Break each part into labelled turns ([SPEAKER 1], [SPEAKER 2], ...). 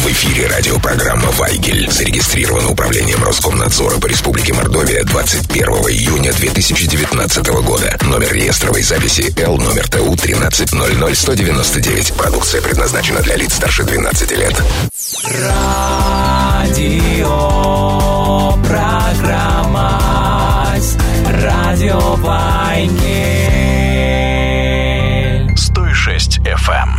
[SPEAKER 1] В эфире радиопрограмма «Вайгель». Зарегистрирована Управлением Роскомнадзора по Республике Мордовия 21 июня 2019 года. Номер реестровой записи Л номер ТУ 1300199. Продукция предназначена для лиц старше 12 лет.
[SPEAKER 2] Радиопрограмма «Радио Вайгель».
[SPEAKER 3] 106 FM.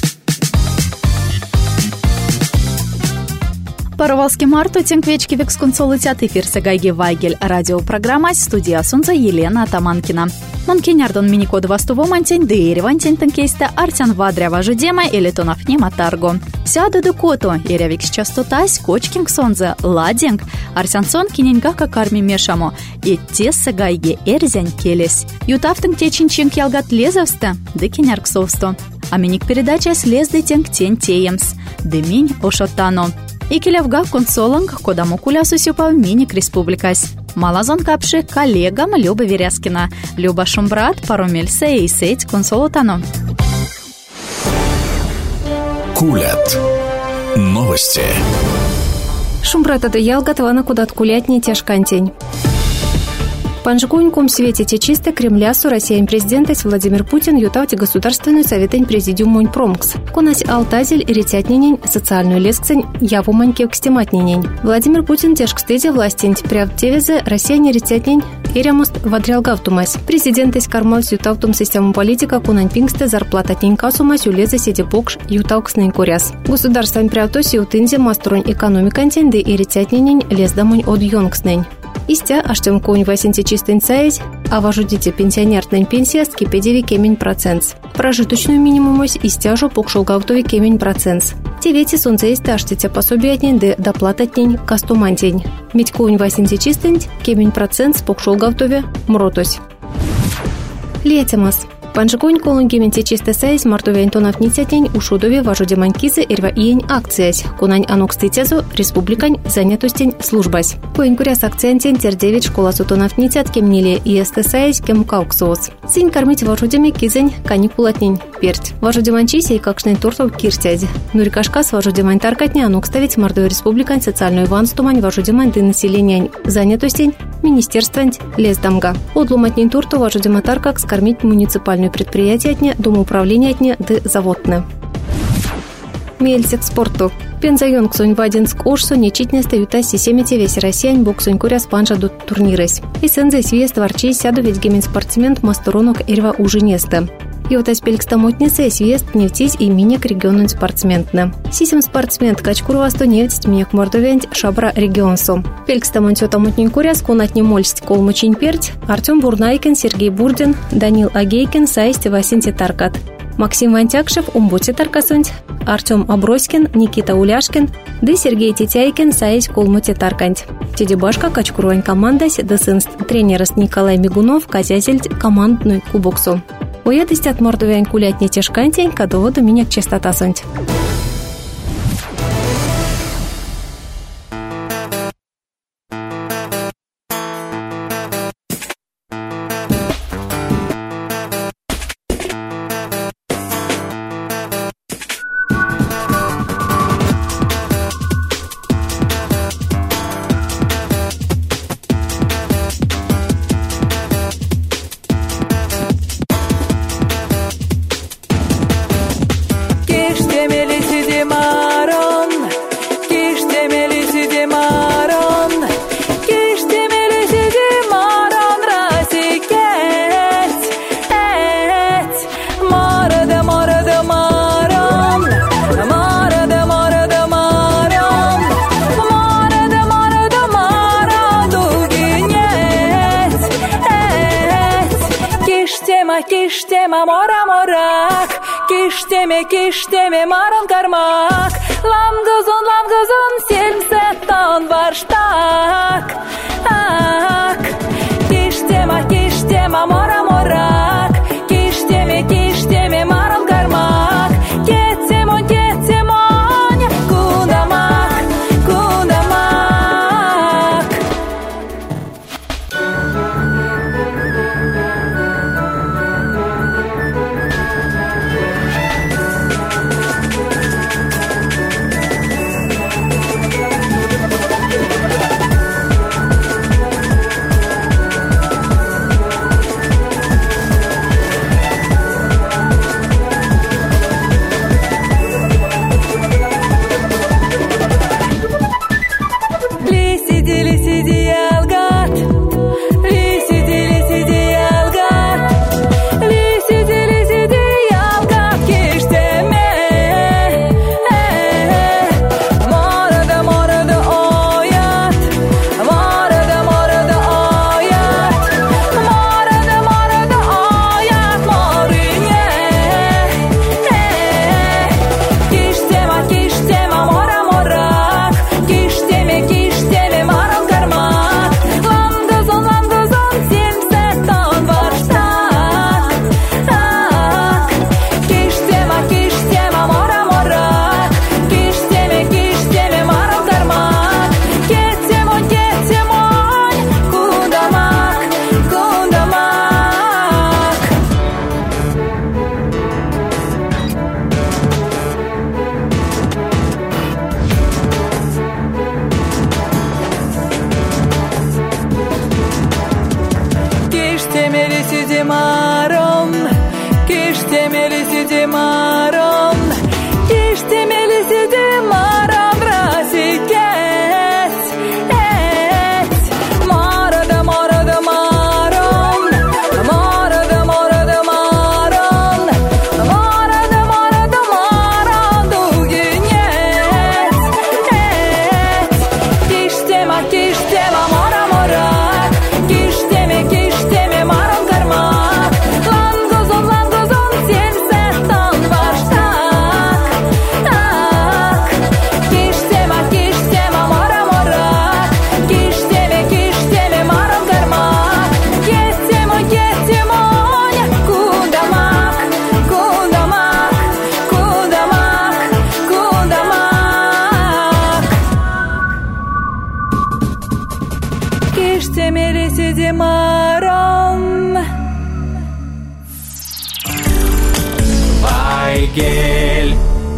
[SPEAKER 4] Паровалский марту тенквечки вексконсолитят эфир Сегайги Вайгель. Радиопрограмма студия Сунца Елена Атаманкина. Монкинярдон миникод вастуво мантень дейри вантень тенкейста артян вадря важудема или тонов нематарго. Сяду декото ирявикс частотась кочкинг сонзе ладинг арсянсон киненгака карми мешамо и те Сегайги эрзянь келес. Ютафтын течинчинг ялгат лезовста декинярксовсто. А миник передача слезды тенк тень теемс. Деминь ошотано. Икелевга консоланг кодаму кулясу сюпав миник республикас. Малазон капши коллегам Люба Веряскина. Люба Шумбрат паромельсе и сеть консолотано.
[SPEAKER 3] Кулят. Новости.
[SPEAKER 5] Шумбрат это ялгатвана кудат кулятни тяжкантень. В Панжгуньком свете чисто Кремлясу Россиян президентес Владимир Путин ютавте Государственную советень президиум Мунь Промкс. Конась алтазель иритятнинень социальную лескцень яву маньке кстематнинень. Владимир Путин тяжкстезе властень пряв тевезе Россиян иритятнинь Ирямост вадрялгавтумась. Президентес кармалс ютавтум систему политика кунань пингсте зарплата тинькасумась улезе сиде покш ютавкснень куряс. Государствен прявтоси утынзе мастуронь экономикантень де иритятнинень лездамунь от йонгснень. Истя, аштем конь васенти чистень цаять, а важудите пенсионертнень пенсия скипедеви кемень процент. Прожиточную минимумось истяжу покшолгавтови кемень процент. Тевети солнце есть аштите пособиятнень де доплататнень кастумантень. Медь конь васенти чистень кемень процент покшолгавтови мротось. Летемас. Панжгонь колонгементе чисто сайз мартовень тонов нитятень ушудове важуде манькизы ирва иень акциясь. Кунань анокститезу республикань занятостень службась. Поинкуряс акциянтень тердевич школа сутонов нитят кемнили иесте сайз кем кауксоос. Синь кормить важудеми кизень каникулатнень перть. Важуде манчисей какшнень тортов киртязи. Нурикашкас важуде мань таркатня анокставить мордове республикань социальную ванстумань важуде мань ты население занятостень министерствань лездамга. Одлуматнень торту важуде матаркак скормить муниципальную предприятие отня, домоуправление отня, да заводне. Мельсик спорту. Пензайонг сонь вадинск ошсо нечитне стаюта системите весь россиян боксонь куря спанжа до турнирес. И сензай свест варчей сяду ведь гемен спортсмен масторонок ирва уже неста. И вот аспелькстамотница свест нефтись и минек регионен спортсментна. Сисем спортсмен качкурвасто нефть минек мордовент шабра регионсо. Пелькстамотнин куряс конатни мольсть колмочинь перть Артем Бурнайкин, Сергей Бурдин, Данил Агейкин, Саисти Васинти Таркат. Максим Вантякшев, Умбути Таркасунть, Артем Аброськин, Никита Уляшкин, да Сергей Тетяйкин, Саись Колмути Тарканть. Тедебашка качкурвань командась, да сын тренерас Николай Мигунов, казязельть командную кубоксу. Уедость от мордовян кулять не тяжкантень, кадоводу минек частота сонть.
[SPEAKER 6] Киштема мора морак, киштеме марон кармак, ламгазон сельмсеттон варштак. Киштема мора морак, киштеме марон кармак, кетемон кунамак. марон, киште мели сиди марон, киште мели сиди марон, расикес, мора да марон, мора да марон, дугинес, киште ма мора мора. Киштеме марон кармак, лангозон сельсетон баштак, так. Киштема мора морак, киштеме марон кармак, етемоня, кудамак, Киштемели сиди марон.
[SPEAKER 2] Вайгель.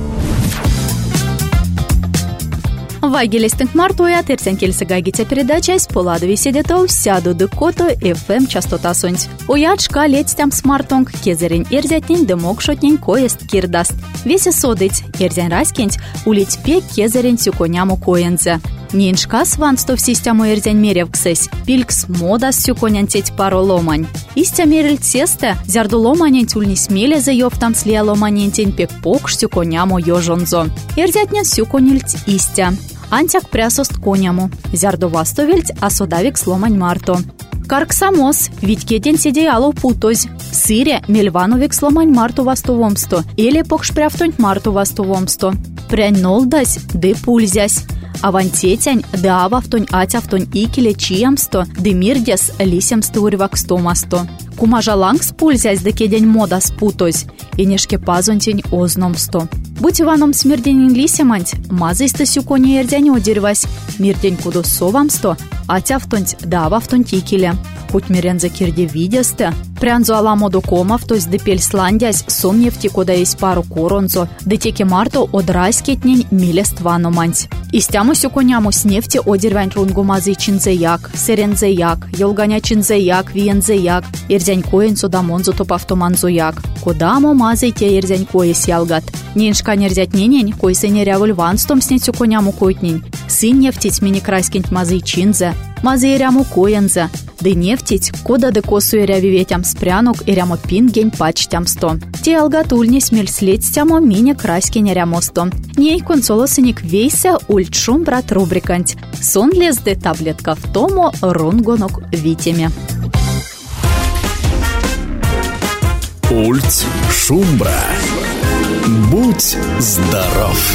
[SPEAKER 4] Вайгелестинг мартуя терсен кельсегагите передача с поладови сидетов сяду дыкото FM частота сонь. Уячка летстям смартонг кезерин эрзятнин дымок шотнин коест кирдаст. Весе содыть эрзян раскинь улить пе кезерин сюконяму коензе. Ниншка сванстов систему эрзян меревксесь, пилькс мода сюконян теть пару ломань. Истя мериль тесте, зярду ломанин тюльни смеле заёвтам слия ломанин тень пек покш сюконяму ёжонзо. Эрзятнин сюконильть истя. Антяк прясост коняму, зярду вастовельть асодавик сломань марто. Карк самос, ведь кеден сидей алов путозь. Сыре мельвановик сломань марту вастовомсто, или покшпряфтонь марту вастовомсто. Прянь нолдась, ды пульзясь. Авантетянь, да ававтонь атявтонь икеле чиямсто, ды мирдяс лисямсто урвакстомасто. Кумажалангс пульзясь да кедень мода спутозь, и нешке пазонтень озномсто. Будь Иваном смерденин лисяманть, мазайсто сюкони эрдяни одервась, мирдень кудо совамсто, атявтонь да ававтонь икеле. Хоть миренза кирде видясте, прянзо аламоду комавтось да пельсландясь, сон нефти кода есть пару коронзо, да теке марто одрайскетнень милествано манть. Истяму сюконяму с нефти одервань рунгу мазы чинзеяк, серензеяк, елганя чинзеяк, виензеяк, эрзянь коенцо да монзо топавтоманзояк. Кодамо мазы те эрзянь коес ялгат. Ниншка нерзять ненень, кой сенерявуль ванстом снять сюконяму койтнень. Сын нефтить мини крайскинь мазы чинзе, мазы эряму коензе. Да нефтить, кода де косу эряви ветям спрянок эрямо пингень пачтям сто. Те алгатульни смель следстямо мини крайскинь эрямосто. Ней консолосыник вейся ультшум брат рубриканть. Сон лезде таблетка в тому рунгонок витями.
[SPEAKER 3] Ульт Шумбра. Будь здоров!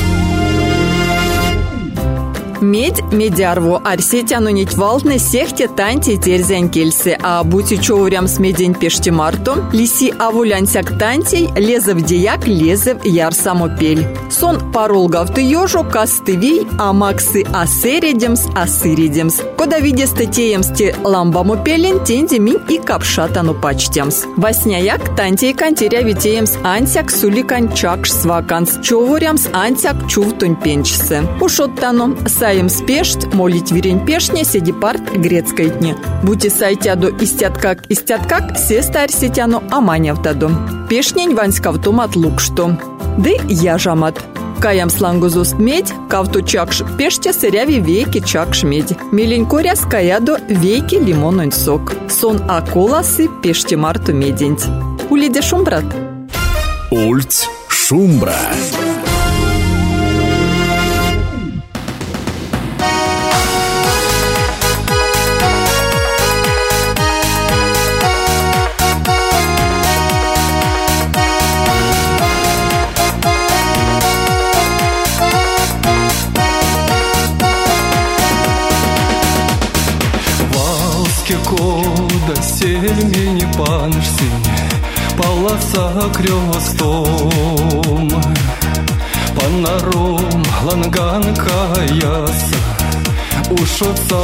[SPEAKER 7] Медь медярву арсетяну нить валтны сехте танти терзянь кельсы, а бути чоурям смедень пешти марту, лиси авулянсяк тантей, лезев дияк лезев яр самопель. Сон парулгавты ёжу кастывей, а максы асередемс. Кода виде статеемсти ламбаму пелен тенди минь и капшатану пачтемс. Васняяк тантей кантеря витеемс ансяк суликан чакш сваканс, чоурямс ансяк чувтунь пенчсы. Ушоттану саем спешт, молить вирень пешне, седи парт грецкайтне. Бути сайтяду истяткак, сеста арсетяну аманявтаду. Пешнень ванскавтумат лукшто. Ды яжамат. Каям слангузуст медь, кавту чакш пеште сыряви веки чакш медь. Миленькоря скаяду веки лимононь сок. Сон аколасы пеште марту медень. Улиде шумбрат.
[SPEAKER 3] Ульт Шумбра.
[SPEAKER 8] Кода сельмени паншсине, полоса крёстом, панаром ланганка яса, ушоца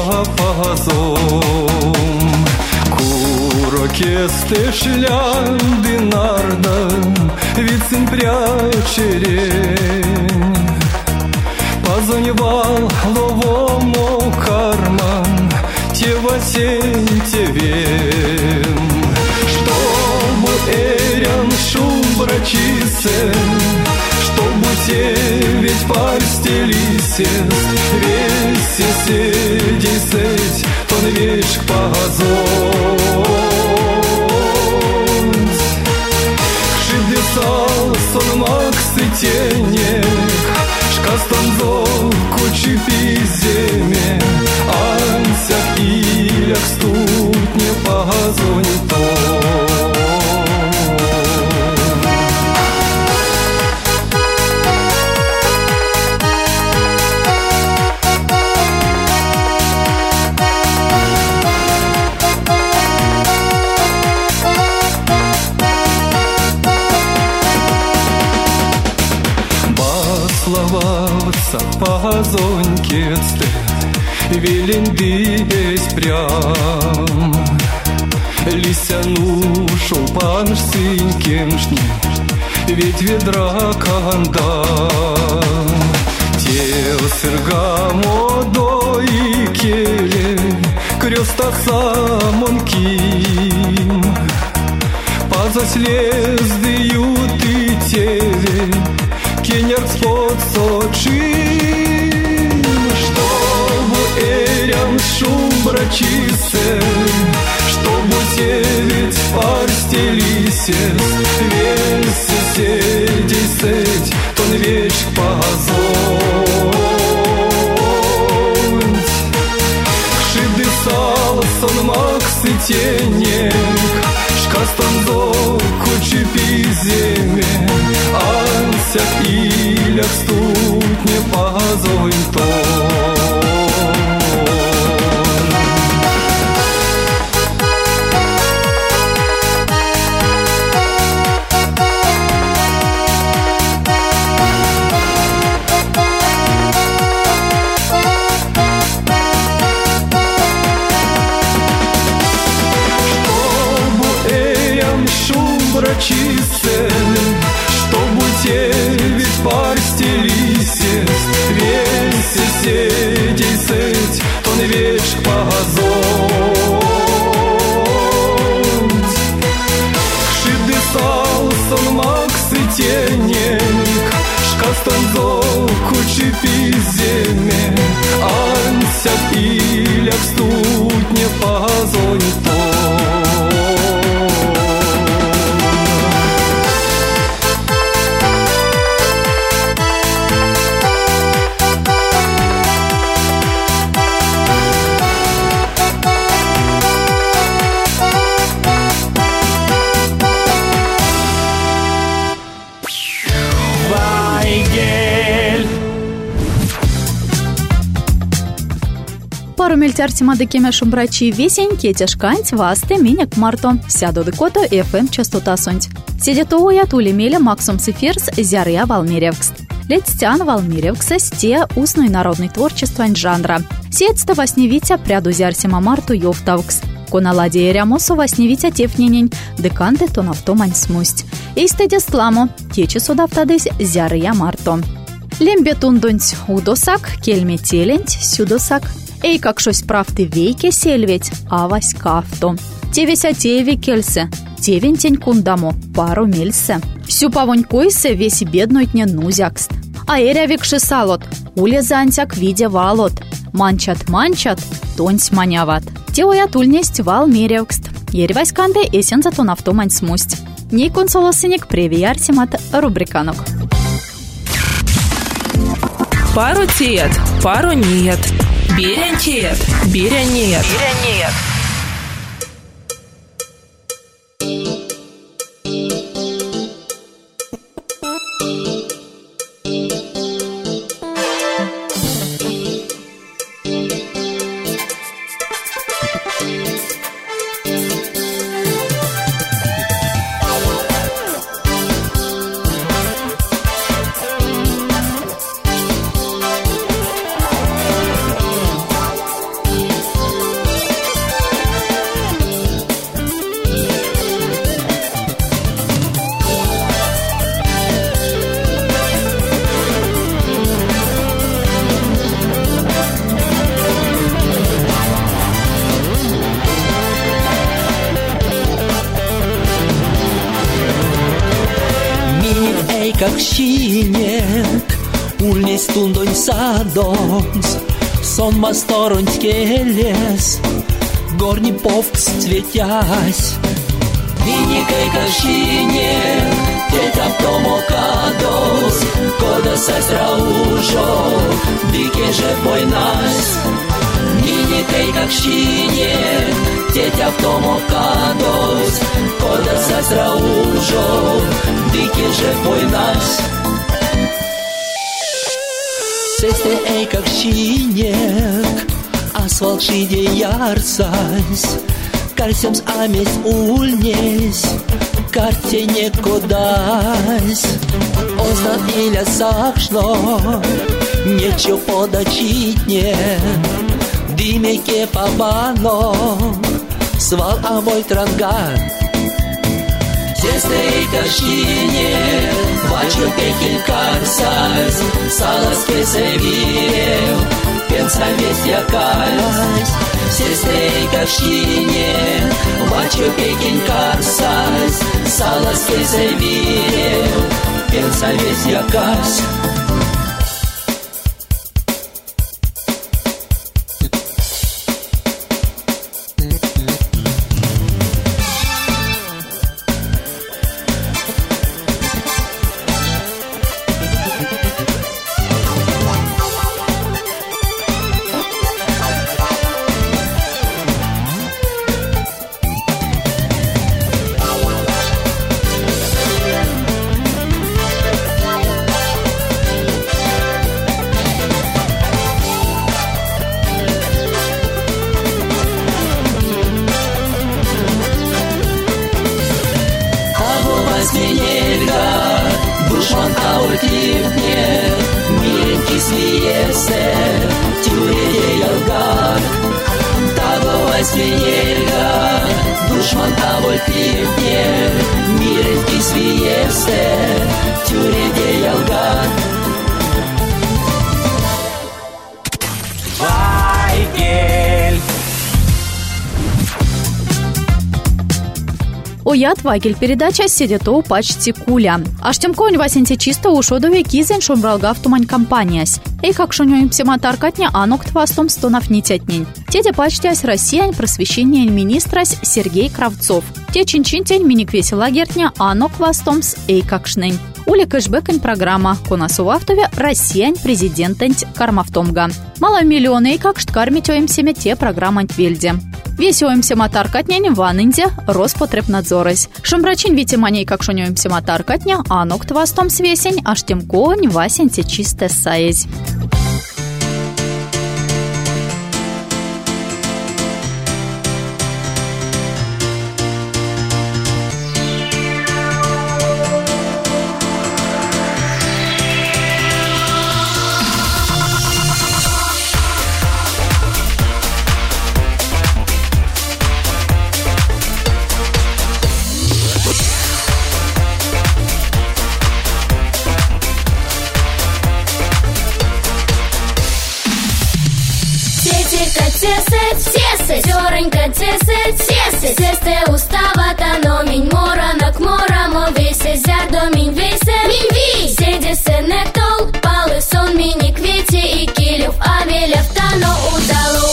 [SPEAKER 8] пазом. Курокесте шлянды нардам, вицин прячерень, позвонивал ловому карман, Тевасень тевем, что чисе, чтобы ведь парстелисе, весь соседей сеть, тон веч позонь. Шибдесал сон максы тенек, шкастанзо кучи пиземе, ансяк иляк ступне позонь то. Позонькецте, велендись прям, лисяну шолпан синькемшни, ведь ведра канда, тел сыргамо до и келе, креста самонким, позаслезды юты теле, кенер спот сочим, чтобы эрям шумбра чисе, чтобы сеять парстелисе, весь соседей сеть, тон веч позонь. Шибдесал сон максы тенек, шкастанзо кучи пиземе, ансяк иляк ступне позонь то. Чисе, чтобы ведь парстелисе, весь соседей сеть, тон веч позонь. Шибдесал сон максы тенек, шкастанзо кучи пиземе, ансяк иляк ступне позонь то.
[SPEAKER 4] Пару мельтяртима декеме шумбрачи весень, кетешканць васты минек марто, сяду декото FM частота сонть. Седето уятули меля максом циферс зяря Валмеревкст. Летстян Валмеревкса сте устной народной творчества жанра. Сетста восневитя пряду зярсима марту йофтавкс. Коналаде рямосу восневитя тефненень, деканте тонавтомань смусть. Истеде сламо, тече судавтадесь зяря марто. Лембетундунць удосак, кельме теленть сюдосак. Ей, как шось правты вейке сельветь, а вась кафто. Тевеся теви кельсе, тевентень кундамо, пару мельсе. Всю павонь койсе веси бедной тне нузякст. А эрявикши салот, уле антяк виде валот. Манчат, тонсь маняват. Теоя тульнесть Валмеревкст. Ервась канде эсен зато нафтомань смусть. Ней консолосынек превиярсимат рубриканок.
[SPEAKER 9] Пару тет, пару нет. Берен тет, берен нет.
[SPEAKER 10] как щинек, ульнес тундонь садонс, сон масторонь келес, горни повкс цветясь. Миникай как щинек, тетя в тому кадос, кода сестра ужо, дике же бой нас. Миникай как щинек, тетя в тому кадос, кода сестра ужо, дике же бой нас. Сестре ей как щинек, асфальт шиде ярсась, карсемс амес ульнес, карте не кодась. Ознат иля сакшно, нечего подачить не, димеке папано, свал амой транган. Сестрей кашине, бачу пекель карсась, саласке севирел, пенса весть якась. Сестрей кашине, бачу пекель карсась, саласке севирел, пенса весть якась.
[SPEAKER 4] Оят Вайгель передача сидето почти куля. Аштемконь васенте чисто ушодове кизен шумралга в тумань компаниясь. И как шунёим псематаркатня анок твастом стонов нитятнень. Теде почтясь Россиян просвещение министрась Сергей Кравцов. Те чинчинтень миниквеси лагертня анок вастомс эй какшнень. Ули кэшбэкань программа конасу автове Россиян президентенть кармавтомга. Мало миллионы и как шткармитёем семя те программанть вельде. Весёемся матаркатняне в Анынде Роспотребнадзорась. Шумбрачин витиманей как шунёемся матаркатня, анок твастом свесень, аж тем конь васенте чисто саезь.
[SPEAKER 11] Сесте уставата, но минь мора на кмора, мо весе зярдо минь весе. Седе се не тол, палы сон мини квити и килев авелев тано удалу.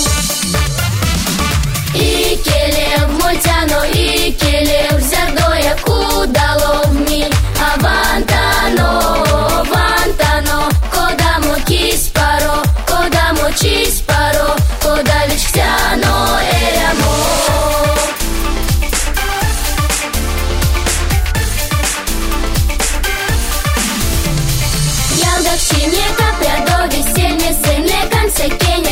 [SPEAKER 11] И келев мультяно, и келев зярдо як удало в ми. Авантано, вантано, кода мо кис паро, кода мо чис паро, кода вич хтяно эрямо. Сенека прядо веселье, сенлекан секеня.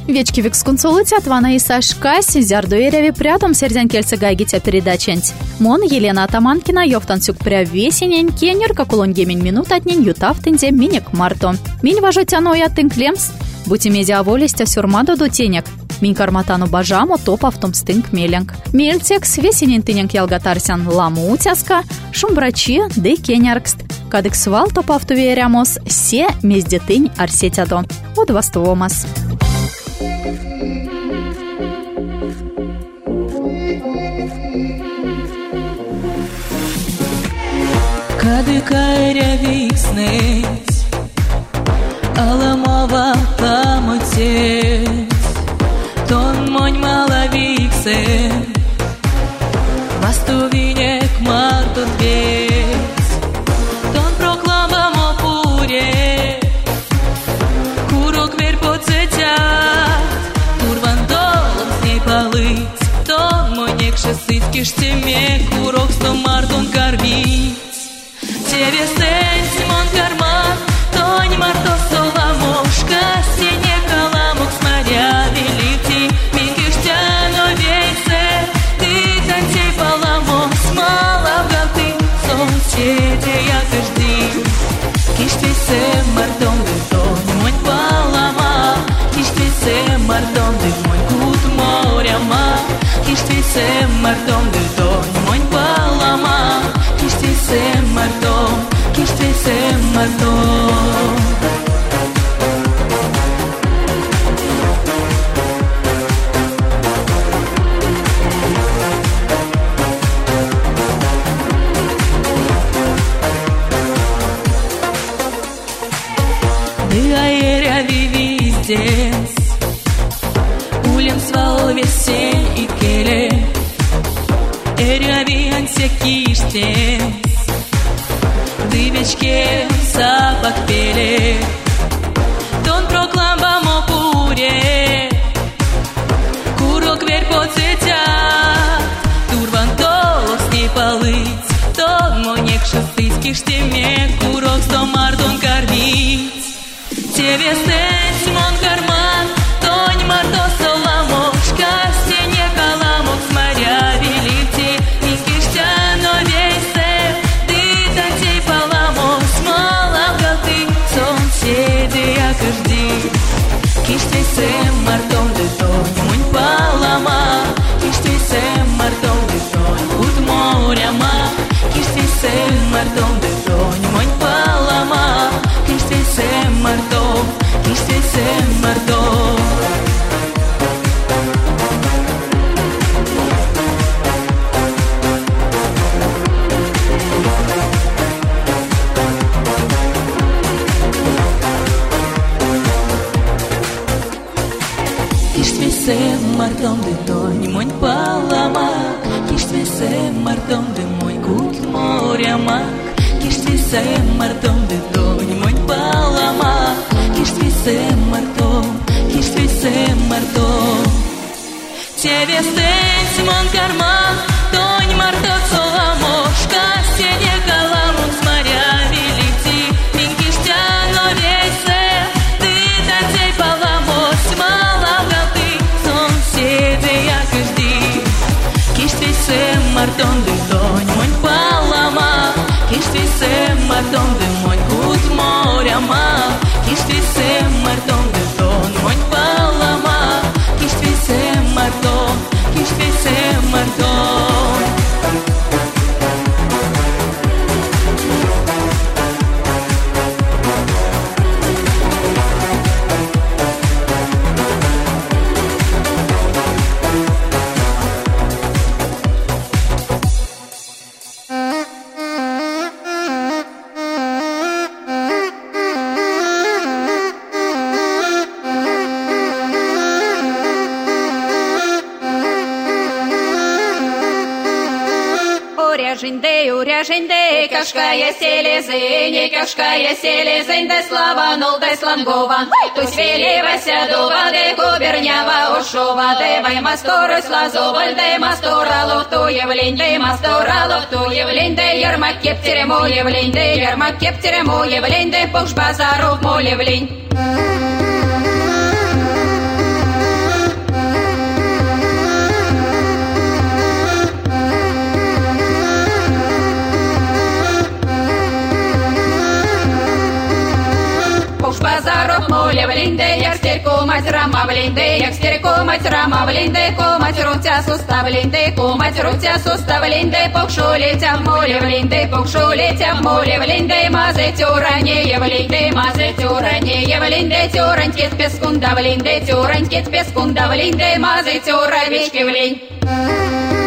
[SPEAKER 4] Вечки викскунцолыти от Вана и Сашкась, зярдуэряви прядом сердян кельцы гайгитя передаченць. Мон Елена Атаманкина, ёфтансюк пря весенень, кенер, как улонгемень минут от нень ютавтынде минек марто. Минь важо тяно я тынклемс, бути медиаволестя сюрмадо до тенек. Минь карматану бажамо топа в том стынк меленг. Мельтекс весенень тыненк ялгатарсян ламутяска, шумбрачи де кеняркст. Кадык свал топа в туверямос, се мездетынь арсетядо. Удвастовомас.
[SPEAKER 6] Кадыкайря викснесь, аламова тамотец, тон монь мала виксе, вастувинек мартон вец, тон проклама мопуре, курок вер поцетят, турван долом с ней полыть, тон монек шесыть киштеме, курок сто мартон кармить. Тебе сенси мон карман, тонь марто соломошка, сине каламук смаря велити, минкиштяно вейсе, ты танцей паламос, мала в галты, солнцеде я каждый. Киштвисе мартон ты тонь, монь палама, киштвисе мартон ты монь кут моряма, киштвисе мартон ты тонь, монь палама, киштвисе мартон, киштвисе мартон. Дыаеря вивиздес, улем свал весень и келе, эря вианся киштес. Дывечке запах пели, тон прокламба мопуре, курок вер поцетя, турван толос не полыть, тон монек шестыйский штеме, курок сто мартон кормить. Тебе сенс мон карман, тонь марто соломошка, сене каламок смаря велити, инкиштяно вейсе, танцей паламос, мала в галты, солнцеде я каждый. Киштвисе мартон де тонь, монь палама, киштвисе мартон де тонь, уд моряма, киштвисе мартон де тонь, монь палама, киштвисе мартон, киштвисе мартон. Киштвисе мартон де тонь, монь палама, киштвисе мартон де монь кут моряма, киштвисе мартон де тонь, монь палама, киштвисе мартон, киштвисе мартон. Тебе сенси мон карман, тонь марто соломошка, сене каламун смаря велити, минкиштяно вейсе, ты танцей паламос, мала в галты, солнцеде я каждый. Киштвисе мартон де тонь, монь палама, киштвисе мартон де монь кут моряма, киштвисе мартон де тонь, монь палама, киштвисе мартон, киштвисе мартон.
[SPEAKER 11] Уряженде, кашкая селезень, кашкая селезень, де славанул, де слангован. Тусь веливася дува, де губернява ушова, де вайма скорость лазоваль, де масторалов ту явлень, де масторалов ту явлень, де ярмак кептерему явлень, де ярмак кептерему явлень, де пуш базаров му явлень.
[SPEAKER 12] влинде, як стерко мать рама влинде, як стерко мать рама влинде, ко мать ротя суста влинде, ко мать ротя суста влинде, покшо летя в море влинде, покшо летя в море влинде, мазе тюране влинде, мазе тюране влинде, тюранькет пескунда влинде, тюранькет пескунда влинде, мазе тюравички влинь.